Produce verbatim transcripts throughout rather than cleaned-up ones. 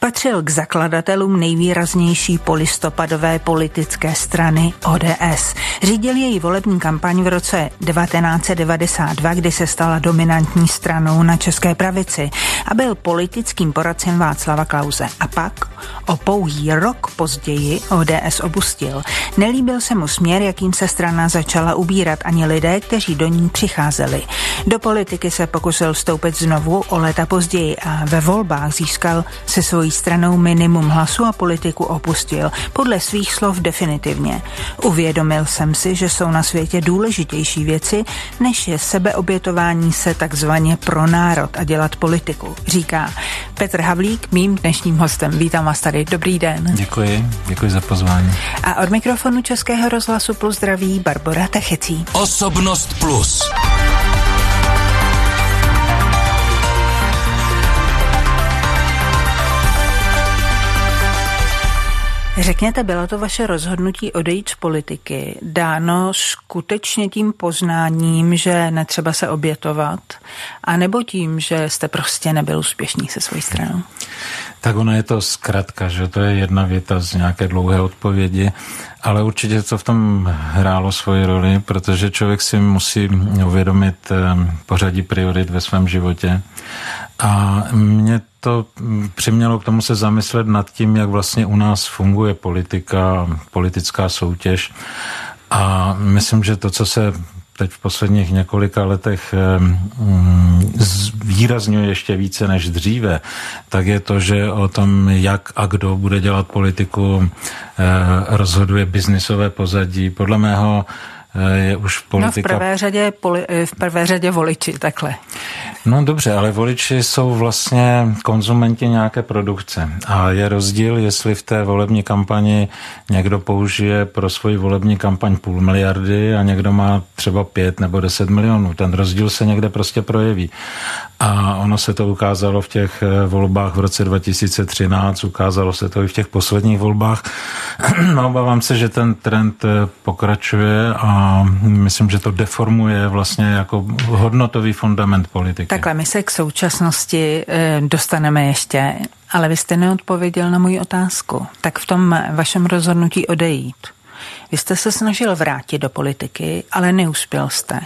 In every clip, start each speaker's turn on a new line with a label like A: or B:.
A: Patřil k zakladatelům nejvýraznější polistopadové politické strany O D S. Řídil její volební kampaň v roce devatenáct set devadesát dva, kdy se stala dominantní stranou na české pravici a byl politickým poradcem Václava Klause. A pak o pouhý rok později O D S opustil. Nelíbil se mu směr, jakým se strana začala ubírat, ani lidé, kteří do ní přicházeli. Do politiky se pokusil vstoupit znovu o léta později a ve volbách získal se svojí stranou minimum hlasu a politiku opustil, podle svých slov definitivně. Uvědomil jsem si, že jsou na světě důležitější věci, než je sebeobětování se takzvaně pro národ a dělat politiku, říká Petr Havlík, mým dnešním hostem. Vítám vás tady, dobrý den.
B: Děkuji, děkuji za pozvání.
A: A od mikrofonu Českého rozhlasu Plus zdraví Barbora Techecí.
C: Osobnost Plus.
A: Řekněte, bylo to vaše rozhodnutí odejít z politiky dáno skutečně tím poznáním, že netřeba se obětovat, anebo tím, že jste prostě nebyl úspěšný se svojí stranou?
B: Tak ono je to zkratka, že to je jedna věta z nějaké dlouhé odpovědi, ale určitě to v tom hrálo svoji roli, protože člověk si musí uvědomit pořadí priorit ve svém životě. A mě to přimělo k tomu se zamyslet nad tím, jak vlastně u nás funguje politika, politická soutěž. A myslím, že to, co se teď v posledních několika letech výrazňuje ještě více než dříve, tak je to, že o tom, jak a kdo bude dělat politiku, rozhoduje biznisové pozadí. Podle mého je už politika...
A: No v prvé řadě, poli, v prvé řadě voliči, takhle.
B: No dobře, ale voliči jsou vlastně konzumenti nějaké produkce. A je rozdíl, jestli v té volební kampani někdo použije pro svoji volební kampaň půl miliardy a někdo má třeba pět nebo deset milionů. Ten rozdíl se někde prostě projeví. A ono se to ukázalo v těch volbách v roce dva tisíce třináct, ukázalo se to i v těch posledních volbách. No, obávám se, že ten trend pokračuje a myslím, že to deformuje vlastně jako hodnotový fundament politiky.
A: Takhle, my se k současnosti dostaneme ještě, ale vy jste neodpověděl na moji otázku. Tak v tom vašem rozhodnutí odejít. Vy jste se snažil vrátit do politiky, ale neuspěl jste.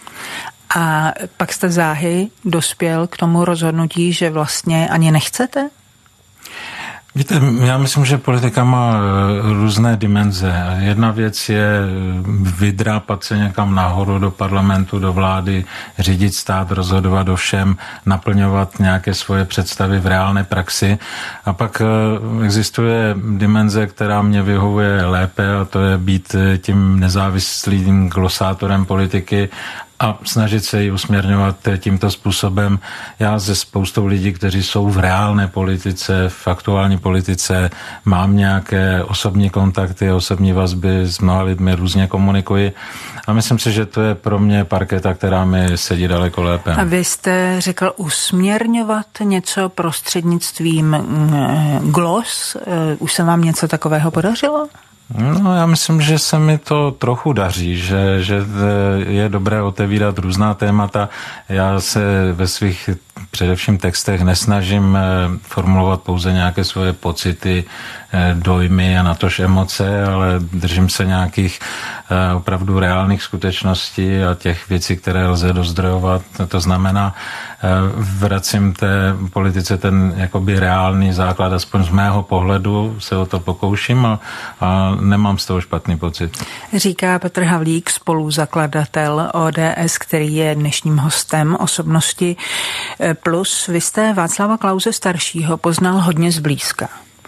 A: A pak jste záhy dospěl k tomu rozhodnutí, že vlastně ani nechcete?
B: Víte, já myslím, že politika má různé dimenze. Jedna věc je vydrápat se někam nahoru do parlamentu, do vlády, řídit stát, rozhodovat o všem, naplňovat nějaké svoje představy v reálné praxi. A pak existuje dimenze, která mě vyhovuje lépe, a to je být tím nezávislým glosátorem politiky a snažit se ji usměrňovat tímto způsobem. Já se spoustou lidí, kteří jsou v reálné politice, v aktuální politice, mám nějaké osobní kontakty, osobní vazby, s mnoha lidmi různě komunikuji a myslím si, že to je pro mě parketa, která mi sedí daleko lépe.
A: A vy jste řekl usměrňovat něco prostřednictvím glos? Už se vám něco takového podařilo?
B: No, já myslím, že se mi to trochu daří, že, že je dobré otevírat různá témata. Já se ve svých především textech nesnažím formulovat pouze nějaké svoje pocity, dojmy a natož emoce, ale držím se nějakých opravdu reálných skutečností a těch věcí, které lze dozdrojovat. To znamená, vracím té politice ten jakoby reálný základ, aspoň z mého pohledu se o to pokouším a, a nemám z toho špatný pocit.
A: Říká Petr Havlík, spoluzakladatel O D S, který je dnešním hostem Osobnosti Plus. Vy jste Václava Klause staršího poznal hodně zblízka.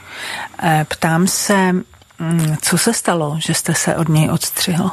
A: Ptám se, co se stalo, že jste se od něj odstřihl?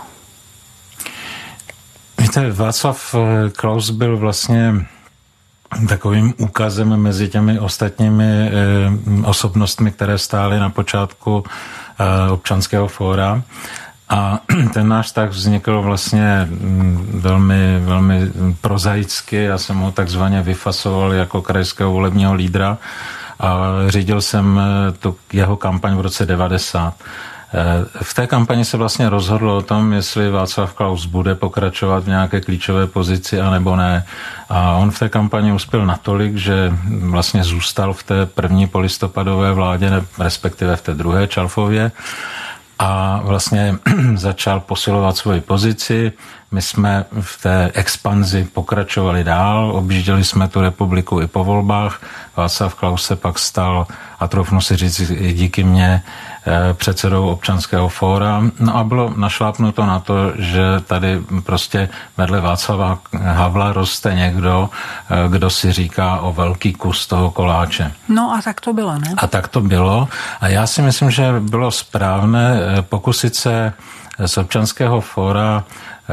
B: Víte, Václav Klaus byl vlastně takovým úkazem mezi těmi ostatními eh, osobnostmi, které stály na počátku eh, občanského fóra. A ten náš vztah vznikl vlastně velmi, velmi prozaicky. Já jsem ho takzvaně vyfasoval jako krajského volebního lídra a řídil jsem tu jeho kampaň v roce devadesát. V té kampani se vlastně rozhodlo o tom, jestli Václav Klaus bude pokračovat v nějaké klíčové pozici, anebo ne. A on v té kampani uspěl natolik, že vlastně zůstal v té první polistopadové vládě, respektive v té druhé Čalfově, a vlastně začal posilovat svoji pozici. My jsme v té expanzi pokračovali dál, objížděli jsme tu republiku i po volbách. Václav Klaus se pak stal, a troufnu si říct i díky mně, předsedou Občanského fóra. No a bylo našlápnuto na to, že tady prostě vedle Václava Havla roste někdo, kdo si říká o velký kus toho koláče.
A: No a tak to bylo, ne?
B: A tak to bylo. A já si myslím, že bylo správné pokusit se z Občanského fóra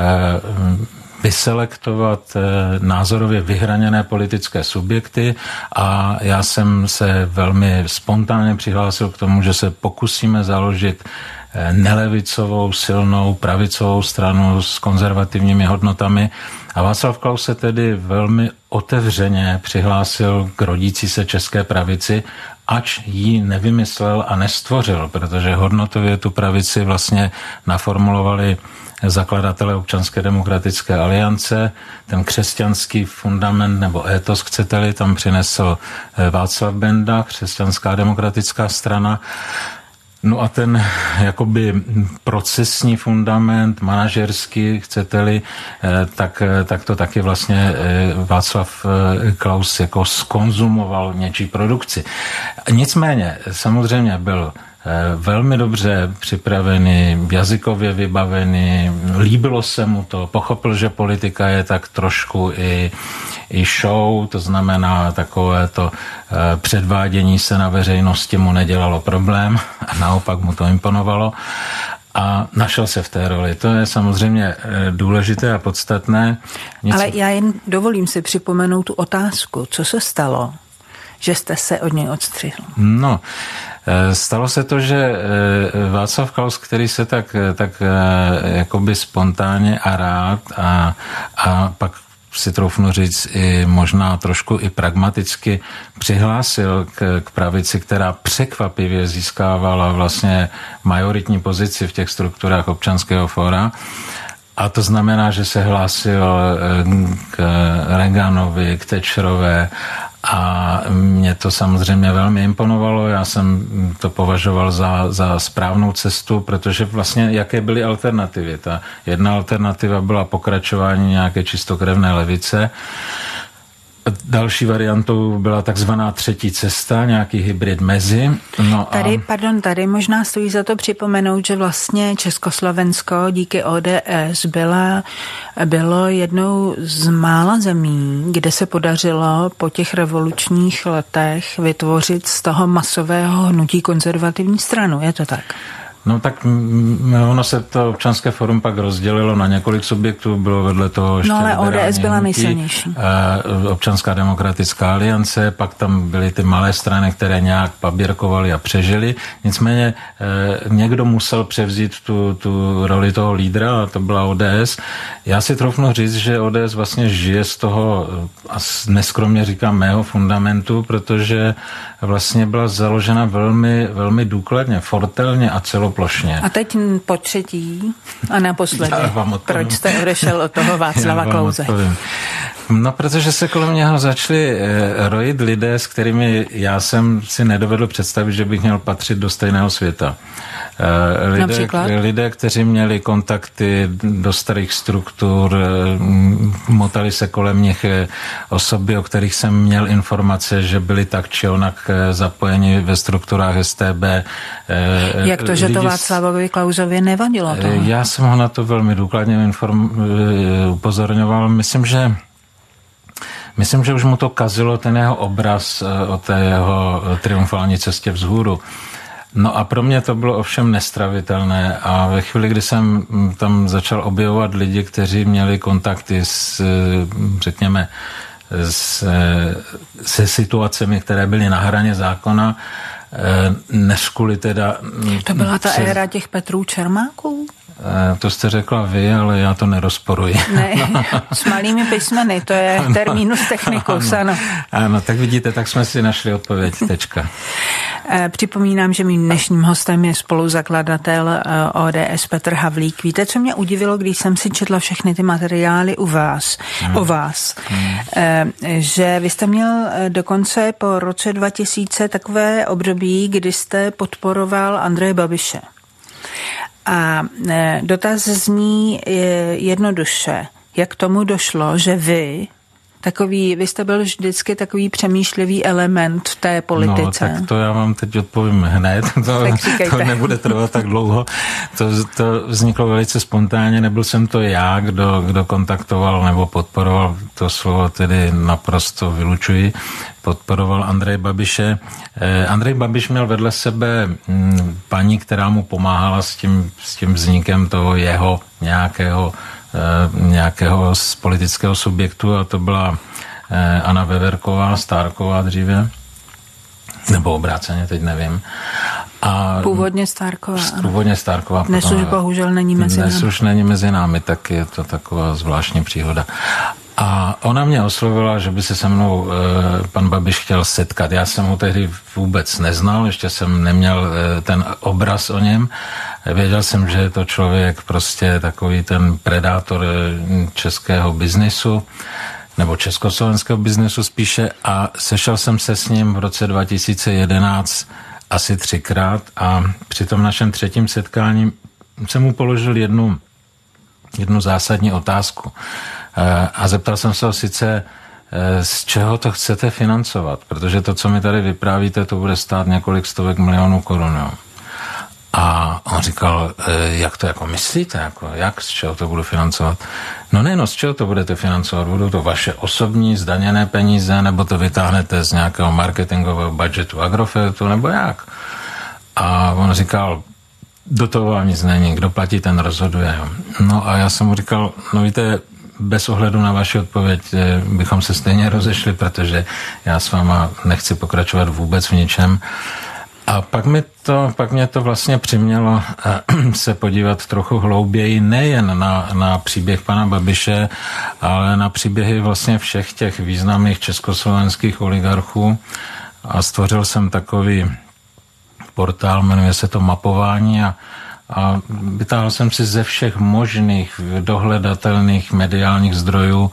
B: vyselektovat názorově vyhraněné politické subjekty a já jsem se velmi spontánně přihlásil k tomu, že se pokusíme založit nelevicovou, silnou, pravicovou stranu s konzervativními hodnotami. A Václav Klaus se tedy velmi otevřeně přihlásil k rodící se české pravici, ač ji nevymyslel a nestvořil, protože hodnotově tu pravici vlastně naformulovali zakladatelé Občanské demokratické aliance. Ten křesťanský fundament nebo étos, chcete-li, tam přinesl Václav Benda, Křesťanská demokratická strana. No a ten jakoby procesní fundament, manažerský, chcete-li, tak, tak to taky vlastně Václav Klaus jako skonzumoval něčí produkci. Nicméně samozřejmě byl velmi dobře připravený, jazykově vybavený, líbilo se mu to, pochopil, že politika je tak trošku i, i show, to znamená takové to předvádění se na veřejnosti mu nedělalo problém a naopak mu to imponovalo a našel se v té roli. To je samozřejmě důležité a podstatné.
A: Nic... Ale já jen dovolím si připomenout tu otázku, co se stalo, že jste se od něj odstřihl?
B: No, stalo se to, že Václav Klaus, který se tak, tak jakoby spontánně a rád a, a pak si troufnu říct i možná trošku i pragmaticky přihlásil k, k pravici, která překvapivě získávala vlastně majoritní pozici v těch strukturách Občanského fóra. A to znamená, že se hlásil k Reaganovi, k Thatcherové a mě to samozřejmě velmi imponovalo. Já jsem to považoval za, za správnou cestu, protože vlastně jaké byly alternativy? Ta jedna alternativa byla pokračování nějaké čistokrevné levice. Další variantou byla takzvaná třetí cesta, nějaký hybrid mezi. No a...
A: Tady, pardon, tady možná stojí za to připomenout, že vlastně Československo díky O D S byla, bylo jednou z mála zemí, kde se podařilo po těch revolučních letech vytvořit z toho masového hnutí konzervativní stranu. Je to tak?
B: No tak ono se to Občanské fórum pak rozdělilo na několik subjektů, bylo vedle toho ještě
A: no ale O D S byla
B: hnutí,
A: nejsilnější.
B: Občanská demokratická aliance, pak tam byly ty malé strany, které nějak paběrkovaly a přežily. Nicméně někdo musel převzít tu, tu roli toho lídra a to byla O D S. Já si troufnu říct, že O D S vlastně žije z toho, a neskromně říkám, mého fundamentu, protože vlastně byla založena velmi, velmi důkladně, fortelně a celoplošně.
A: A teď po třetí a naposledy. Proč jste odešel od toho Václava Klause?
B: No, protože se kolem něho začali rojit lidé, s kterými já jsem si nedovedl představit, že bych měl patřit do stejného světa. Lidé, lidé, kteří měli kontakty do starých struktur, motali se kolem nich osoby, o kterých jsem měl informace, že byli tak či onak zapojeni ve strukturách S T B.
A: Jak to, že Lidi... to Václavovi Klausovi nevadilo? To?
B: Já jsem ho na to velmi důkladně inform... upozorňoval. Myslím, že Myslím, že už mu to kazilo ten jeho obraz o té jeho triumfální cestě vzhůru. No a pro mě to bylo ovšem nestravitelné a ve chvíli, kdy jsem tam začal objevovat lidi, kteří měli kontakty s, řekněme, s, se situacemi, které byly na hraně zákona, než kvůli teda...
A: To byla ta éra těch Petrů Čermáků?
B: To jste řekla vy, ale já to nerozporuji.
A: Ne, s malými písmeny, to je terminus technicus, ano.
B: Ano, tak vidíte, tak jsme si našli odpověď, tečka.
A: Připomínám, že mým dnešním hostem je spoluzakladatel O D S Petr Havlík. Víte, co mě udivilo, když jsem si četla všechny ty materiály u vás, hmm. o vás, hmm. že vy jste měl dokonce po roce dva tisíce takové období, kdy jste podporoval Andreje Babiše. A dotaz zní jednoduše, jak tomu došlo, že vy, takový, vy jste byl vždycky takový přemýšlivý element v té politice.
B: No, tak to já vám teď odpovím hned, to, to nebude trvat tak dlouho. To, to vzniklo velice spontánně, nebyl jsem to já, kdo, kdo kontaktoval nebo podporoval, to slovo tedy naprosto vylučuji, podporoval Andreje Babiše. Eh, Andrej Babiš měl vedle sebe hm, paní, která mu pomáhala s tím, s tím vznikem toho jeho nějakého nějakého z politického subjektu a to byla Anna Veverková, Stárková dříve, nebo obráceně, teď nevím. A
A: původně Stárková.
B: Původně Stárková.
A: Dnes potom, už bohužel není mezi námi.
B: Dnes už není mezi námi, tak je to taková zvláštní příhoda. A ona mě oslovila, že by se se mnou e, pan Babiš chtěl setkat. Já jsem ho tehdy vůbec neznal, ještě jsem neměl e, ten obraz o něm. Věděl jsem, že je to člověk prostě takový ten predátor českého biznisu, nebo československého biznesu spíše, a sešel jsem se s ním v roce dva tisíce jedenáct asi třikrát a při tom našem třetím setkání jsem mu položil jednu, jednu zásadní otázku. A zeptal jsem se ho sice, z čeho to chcete financovat, protože to, co mi tady vyprávíte, to bude stát několik stovek milionů korun. Jo. A on říkal, jak to jako myslíte, jako, jak, z čeho to budu financovat? No ne, no z čeho to budete financovat? Budou to vaše osobní zdaněné peníze, nebo to vytáhnete z nějakého marketingového budžetu Agrofertu, nebo jak? A on říkal, do toho vám nic není, kdo platí, ten rozhoduje. No a já jsem mu říkal, no víte, bez ohledu na vaši odpověď bychom se stejně rozešli, protože já s váma nechci pokračovat vůbec v ničem. A pak, mi to, pak mě to vlastně přimělo se podívat trochu hlouběji nejen na, na příběh pana Babiše, ale na příběhy vlastně všech těch významných československých oligarchů. A stvořil jsem takový portál, jmenuje se to Mapování, a A vytáhl jsem si ze všech možných dohledatelných mediálních zdrojů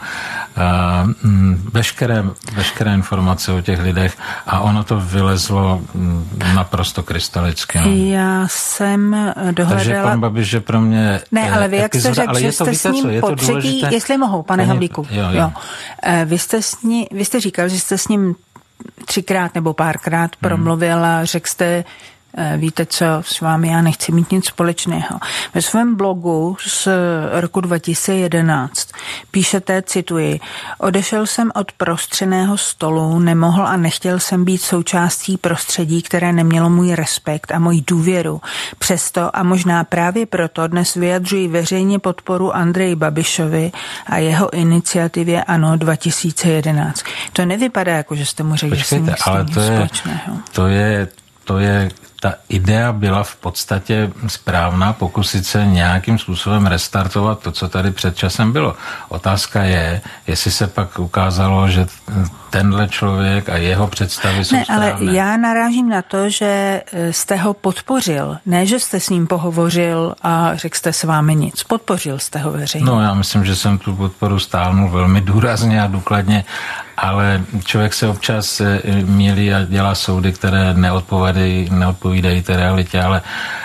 B: veškeré, veškeré informace o těch lidech a ono to vylezlo naprosto krystalicky. No.
A: Já jsem dohledala...
B: Takže pan Babiš, že pro mě...
A: Ne, ale vy jak jste řekl, že jste s ním po třetí, jestli mohu, pane
B: Ani...
A: Havlíku.
B: Jo, jo.
A: Jo. Vy, jste s ní, vy jste říkal, že jste s ním třikrát nebo párkrát promluvil a řekl jste, víte co, s vámi já nechci mít nic společného. Ve svém blogu z roku dva tisíce jedenáct píšete, cituji, odešel jsem od prostřeného stolu, nemohl a nechtěl jsem být součástí prostředí, které nemělo můj respekt a moji důvěru. Přesto a možná právě proto dnes vyjadřuji veřejně podporu Andreji Babišovi a jeho iniciativě ANO dva tisíce jedenáct. To nevypadá jako, že jste mu řekl, že se nic společného.
B: To je, to je ta idea byla v podstatě správná, pokusit se nějakým způsobem restartovat to, co tady před časem bylo. Otázka je, jestli se pak ukázalo, že tenhle člověk a jeho představy jsou
A: ne,
B: správné.
A: Ale já narážím na to, že jste ho podpořil. Ne, že jste s ním pohovořil a řekl jste s vámi nic. Podpořil jste ho veřejně.
B: No, já myslím, že jsem tu podporu stáhnul velmi důrazně a důkladně, ale člověk se občas mýlí a dělá soudy, které neodpovídají, neodpovídají té realitě, ale,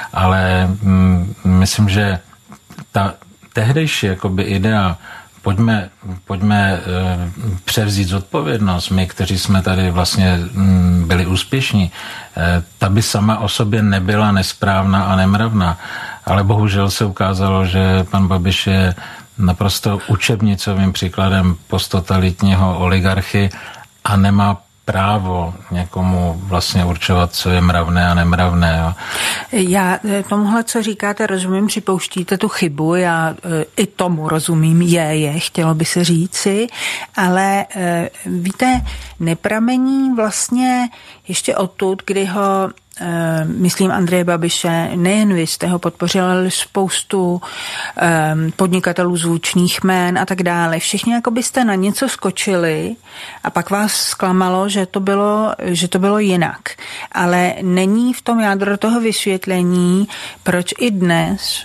B: ale mm, myslím, že ta tehdejší jakoby idea, pojďme, pojďme e, převzít zodpovědnost, my, kteří jsme tady vlastně m, byli úspěšní, e, ta by sama o sobě nebyla nesprávná a nemravná, ale bohužel se ukázalo, že pan Babiš je naprosto učebnicovým příkladem posttotalitního oligarchy a nemá právo někomu vlastně určovat, co je mravné a nemravné. Jo.
A: Já tomuhle, co říkáte, rozumím, připouštíte tu chybu, já i tomu rozumím, je, je, chtělo by se říci, ale víte, nepramení vlastně ještě odtud, kdy ho myslím Andreje Babiše, nejen vy jste ho podpořil, ale spoustu podnikatelů zvučných jmén a tak dále. Všichni jako byste na něco skočili a pak vás zklamalo, že to bylo, že to bylo jinak. Ale není v tom jádro toho vysvětlení, proč i dnes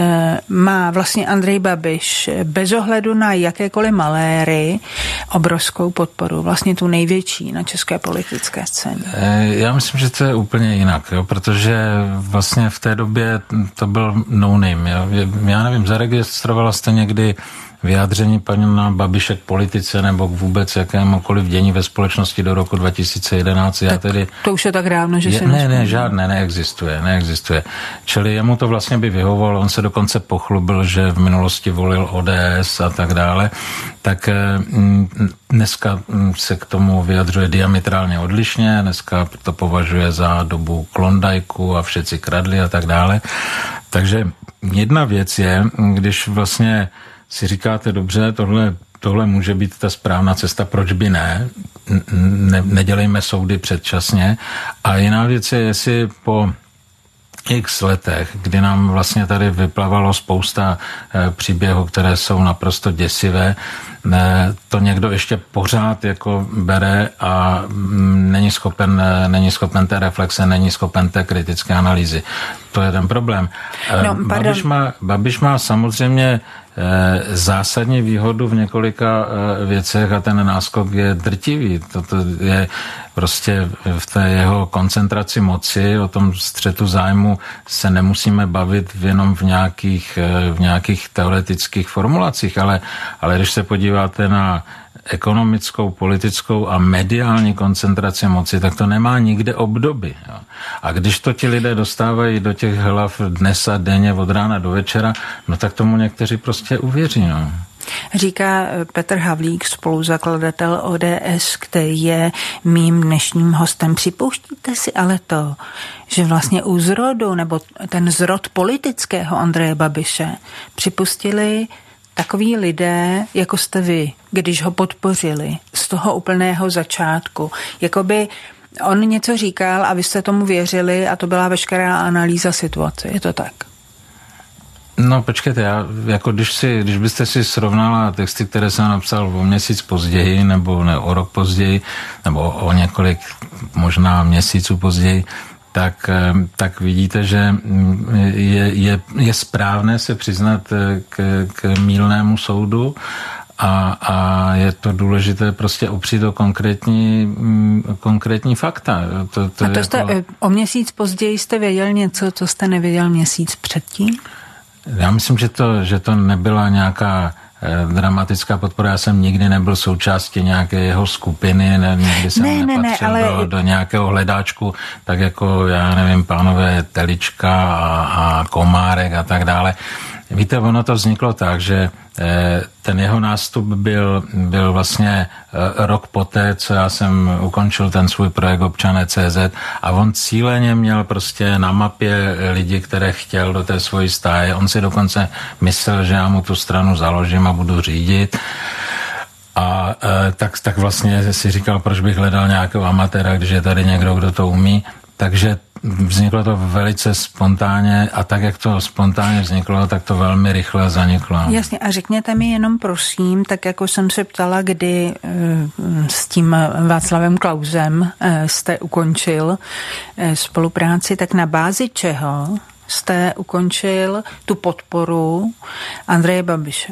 A: má vlastně Andrej Babiš bez ohledu na jakékoliv maléry obrovskou podporu, vlastně tu největší na české politické scéně.
B: Já myslím, že to je úplně jinak, jo, protože vlastně v té době to byl no name. Jo. Já nevím, zaregistrovala jste někdy vyjádření pana Babiše k politice nebo k vůbec jakémukoliv dění ve společnosti do roku dva tisíce jedenáct. Já tedy,
A: to už je tak dávno, že
B: je,
A: se
B: Ne, ne, žádné, neexistuje, neexistuje. Čili jemu to vlastně by vyhovoval, on se dokonce pochlubil, že v minulosti volil O D S a tak dále, tak dneska se k tomu vyjadřuje diametrálně odlišně, dneska to považuje za dobu Klondajku a všetci kradli a tak dále. Takže jedna věc je, když vlastně si říkáte, dobře, tohle, tohle může být ta správná cesta, proč by ne? ne? Nedělejme soudy předčasně. A jiná věc je, jestli po x letech, kdy nám vlastně tady vyplavalo spousta e, příběhů, které jsou naprosto děsivé, e, to někdo ještě pořád jako bere a m, není schopen, e, není schopen té reflexe, není schopen té kritické analýzy. To je ten problém. E, no, Babiš, má, Babiš má samozřejmě zásadní výhodu v několika věcech a ten náskok je drtivý. Toto je prostě v té jeho koncentraci moci, o tom střetu zájmu se nemusíme bavit jenom v nějakých, v nějakých teoretických formulacích, ale, ale když se podíváte na ekonomickou, politickou a mediální koncentraci moci, tak to nemá nikde obdoby. Jo. A když to ti lidé dostávají do těch hlav dnes a denně od rána do večera, no tak tomu někteří prostě uvěří. No.
A: Říká Petr Havlík, spoluzakladatel O D S, který je mým dnešním hostem. Připouštíte si ale to, že vlastně u zrodu, nebo ten zrod politického Andreje Babiše připustili takoví lidé, jako jste vy, když ho podpořili z toho úplného začátku. Jakoby on něco říkal a vy jste tomu věřili a to byla veškerá analýza situace. Je to tak?
B: No počkejte, já, jako když, si, když byste si srovnala texty, které jsem napsal o měsíc později, nebo ne, o rok později, nebo o několik možná měsíců později, tak, tak vidíte, že je, je, je správné se přiznat k, k mýlnému soudu a, a je to důležité prostě opřít o konkrétní, konkrétní fakta. To, to
A: a to jste, jako... o měsíc později jste věděl něco, co jste nevěděl měsíc předtím?
B: Já myslím, že to, že to nebyla nějaká dramatická podpora. Já jsem nikdy nebyl součástí nějaké jeho skupiny, ne, nikdy jsem ne, nepatřil ne, ne, ale... do, do nějakého hledáčku, tak jako, já nevím, pánové Telička a, a Komárek a tak dále. Víte, ono to vzniklo tak, že ten jeho nástup byl, byl vlastně rok poté, co já jsem ukončil ten svůj projekt Občané tečka cé zet a on cíleně měl prostě na mapě lidi, které chtěl do té svojí stáje. On si dokonce myslel, že já mu tu stranu založím a budu řídit. A tak, tak vlastně si říkal, proč bych hledal nějakého amatéra, když je tady někdo, kdo to umí. Takže vzniklo to velice spontánně a tak, jak to spontánně vzniklo, tak to velmi rychle zaniklo.
A: Jasně, a řekněte mi jenom prosím, tak jako jsem se ptala, kdy s tím Václavem Klausem jste ukončil spolupráci, tak na bázi čeho jste ukončil tu podporu Andreje Babiše?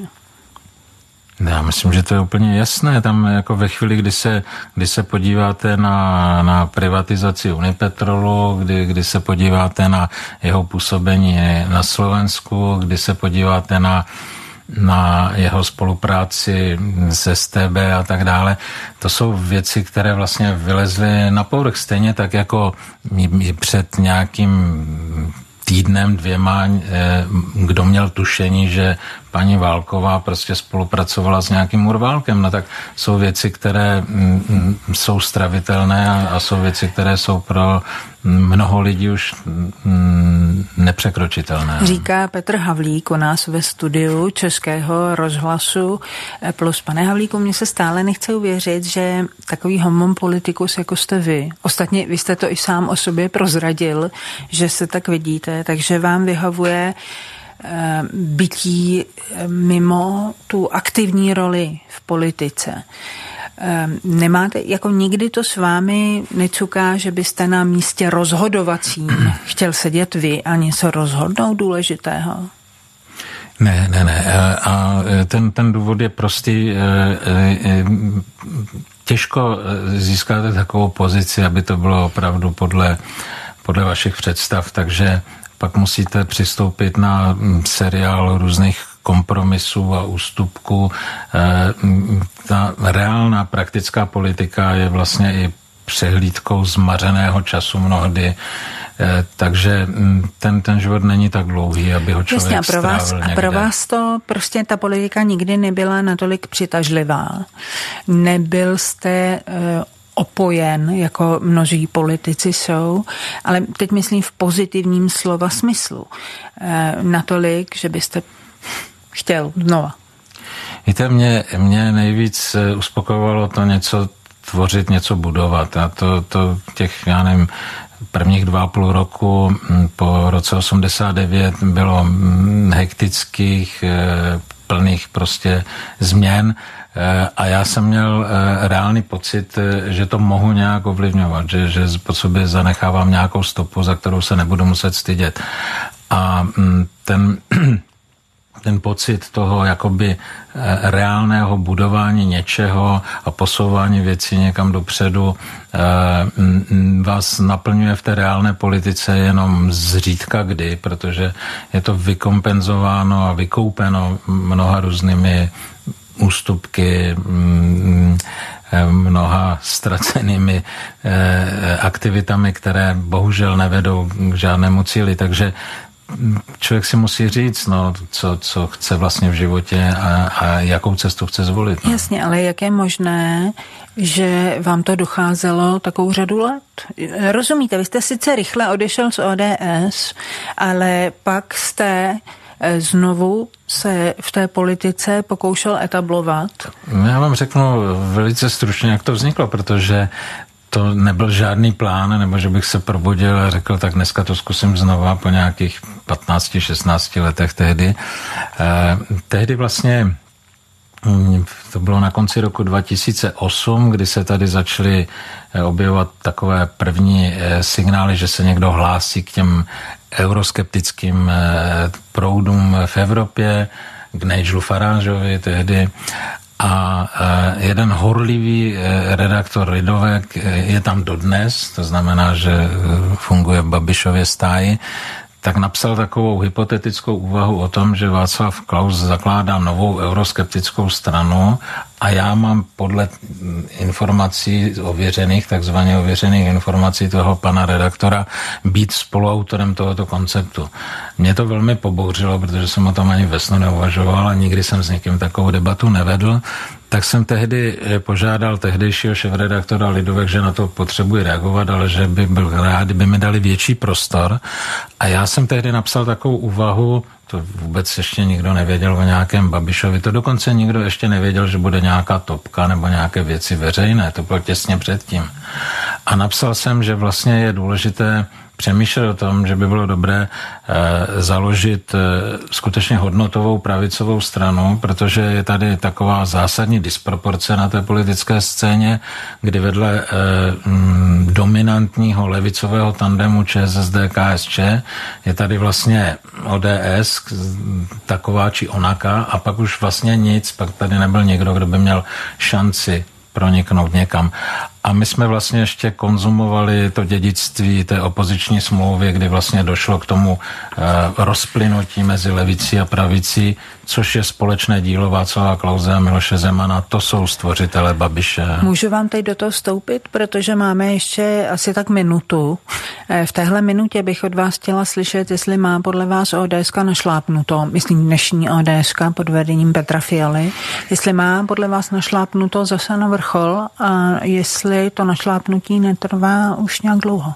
B: Já myslím, že to je úplně jasné. Tam jako ve chvíli, kdy se, kdy se podíváte na, na privatizaci Unipetrolu, kdy, kdy se podíváte na jeho působení na Slovensku, kdy se podíváte na, na jeho spolupráci s S T B a tak dále, to jsou věci, které vlastně vylezly na povrch. Stejně tak jako před nějakým týdnem, dvěma, kdo měl tušení, že paní Válková prostě spolupracovala s nějakým Urválkem. No tak jsou věci, které mm, jsou stravitelné a, a jsou věci, které jsou pro mnoho lidí už mm, nepřekročitelné.
A: Říká Petr Havlík u nás ve studiu Českého rozhlasu Plus. Pane Havlíku, mně se stále nechce uvěřit, že takový homon politikus, jako jste vy, ostatně vy jste to i sám o sobě prozradil, že se tak vidíte, takže vám vyhovuje bytí mimo tu aktivní roli v politice. Nemáte, jako nikdy to s vámi necuká, že byste na místě rozhodovacím chtěl sedět vy a něco rozhodnout důležitého?
B: Ne, ne, ne. A ten, ten důvod je prostý. Těžko získáte takovou pozici, aby to bylo opravdu podle, podle vašich představ, takže pak musíte přistoupit na seriál různých kompromisů a ústupků. Ta reálná praktická politika je vlastně i přehlídkou zmařeného času mnohdy, takže ten, ten život není tak dlouhý, aby ho člověk
A: Jasně, a pro vás,
B: strávil někde.
A: A pro vás to prostě ta politika nikdy nebyla natolik přitažlivá. Nebyl jste opojen, jako mnozí politici jsou, ale teď myslím v pozitivním slova smyslu. Natolik, že byste chtěl znova.
B: Víte, mě, mě nejvíc uspokojovalo to něco tvořit, něco budovat. A to, to těch, já nevím, prvních dva a půl roku po roce osmdesát devět bylo hektických, plných prostě změn a já jsem měl reálný pocit, že to mohu nějak ovlivňovat, že, že po sobě zanechávám nějakou stopu, za kterou se nebudu muset stydět. A ten... ten pocit toho jakoby reálného budování něčeho a posouvání věcí někam dopředu vás naplňuje v té reálné politice jenom zřídka kdy, protože je to vykompenzováno a vykoupeno mnoha různými ústupky, mnoha ztracenými aktivitami, které bohužel nevedou k žádnému cíli, takže člověk si musí říct, no, co, co chce vlastně v životě a, a jakou cestu chce zvolit. No.
A: Jasně, ale jak je možné, že vám to docházelo takovou řadu let? Rozumíte, vy jste sice rychle odešel z O D S, ale pak jste znovu se v té politice pokoušel etablovat?
B: Já vám řeknu velice stručně, jak to vzniklo, protože to nebyl žádný plán, nebo že bych se probudil a řekl, tak dneska to zkusím znova po nějakých patnácti šestnácti letech tehdy. Eh, tehdy vlastně to bylo na konci roku dva tisíce osm, kdy se tady začaly objevovat takové první signály, že se někdo hlásí k těm euroskeptickým proudům v Evropě, k Nigelu Farageovi tehdy. A jeden horlivý redaktor Lidovek je tam dodnes, to znamená, že funguje v Babišově stáji, tak napsal takovou hypotetickou úvahu o tom, že Václav Klaus zakládá novou euroskeptickou stranu a já mám podle informací ověřených, takzvaně ověřených informací toho pana redaktora, být spoluautorem tohoto konceptu. Mě to velmi pobouřilo, protože jsem o tom ani ve snu neuvažoval a nikdy jsem s někým takovou debatu nevedl. Tak jsem tehdy požádal tehdejšího šéfredaktora Lidovek, že na to potřebuji reagovat, ale že by byl rád, kdyby mi dali větší prostor. A já jsem tehdy napsal takovou úvahu, to vůbec ještě nikdo nevěděl o nějakém Babišovi, to dokonce nikdo ještě nevěděl, že bude nějaká topka nebo nějaké věci veřejné, to bylo těsně předtím. A napsal jsem, že vlastně je důležité přemýšlet o tom, že by bylo dobré e, založit e, skutečně hodnotovou pravicovou stranu, protože je tady taková zásadní disproporce na té politické scéně, kdy vedle e, m, dominantního levicového tandemu ČSSD K S Č je tady vlastně O D S, taková či onaká, a pak už vlastně nic, pak tady nebyl někdo, kdo by měl šanci proniknout někam. A my jsme vlastně ještě konzumovali to dědictví té opoziční smlouvy, kdy vlastně došlo k tomu rozplynutí mezi levicí a pravicí, což je společné dílo Václava Klause a Miloše Zemana. To jsou stvořitelé Babiše.
A: Můžu vám teď do toho vstoupit, protože máme ještě asi tak minutu. V téhle minutě bych od vás chtěla slyšet, jestli má podle vás ODSka našlápnuto, myslím dnešní ODSka pod vedením Petra Fialy, jestli má podle vás našlápnuto zase na vrchol a jestli to našlápnutí netrvá už nějak dlouho.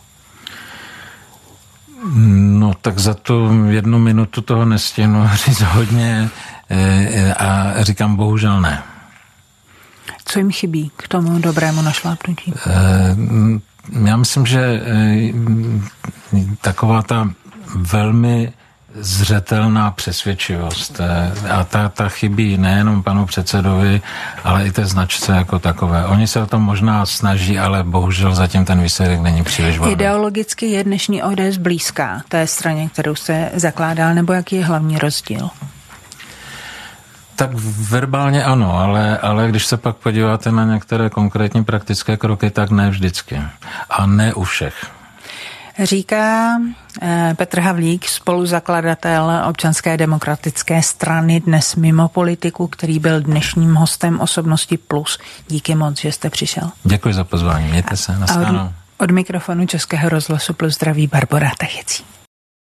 B: No tak za tu jednu minutu toho nestihnu říct hodně a říkám bohužel ne.
A: Co jim chybí k tomu dobrému našlápnutí?
B: Já myslím, že taková ta velmi zřetelná přesvědčivost a ta, ta chybí nejenom panu předsedovi, ale i té značce jako takové. Oni se o tom možná snaží, ale bohužel zatím ten výsledek není příliš valný.
A: Ideologicky je dnešní O D S blízká té straně, kterou se zakládal, nebo jaký je hlavní rozdíl?
B: Tak verbálně ano, ale, ale když se pak podíváte na některé konkrétní praktické kroky, tak ne vždycky. A ne u všech.
A: Říká Petr Havlík, spoluzakladatel Občanské demokratické strany, dnes mimo politiku, který byl dnešním hostem Osobnosti Plus. Díky moc, že jste přišel.
B: Děkuji za pozvání, mějte se, nashledanou.
A: Od, od mikrofonu Českého rozhlasu Plus zdraví Barbora Tachecí.